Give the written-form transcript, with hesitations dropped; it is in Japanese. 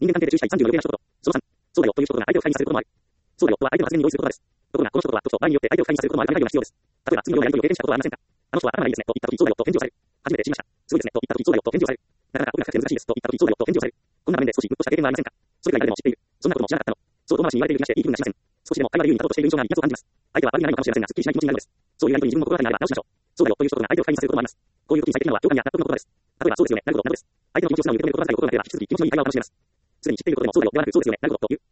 人間関係で注意したい36例な一言。その3、そうだよという一言が相手を不快にさせることもある。そうだよとは相手の発言に同意することです。ところが、この一言は時と場合によって相手を不快にさせることもあるため配慮が必要です。例えば、次のようなやり取りを経験したことはありませんか。あの人は頭がいいですねと言ったとき、そうだよと返事をされる。初めて知りました。すごいですねと言ったとき、そうだよと返事をされる。なかなか奥が深くて難しいですと言ったとき、そうだよと返事をされる。こんな場面で少しムッとした経験はありませんか。それくらい誰でも知っている。そんなことも知らなかったの。そう遠回しに言われている気がしていい気分がしません。少しでも会話で優位に立とうとしている印象があり、威圧を感じます。相手は悪気ないのかもしれませんが、すっきりしない気持ちになるのです。そういうやり取りに自分も心当たりがあれば直しましょう。そうだよという一言が相手を不快にさせることもあります。こういう時に最適なのは共感や納得の言葉です。例えば、そうですよね、なるほど、なるほどです。相手の気持ちを素直に受け止める心当たりを心がければ、引き続き気持ちのいい会話を楽しめます。すでに知っていることでもそうだよではなく、そうですよね、なるほどという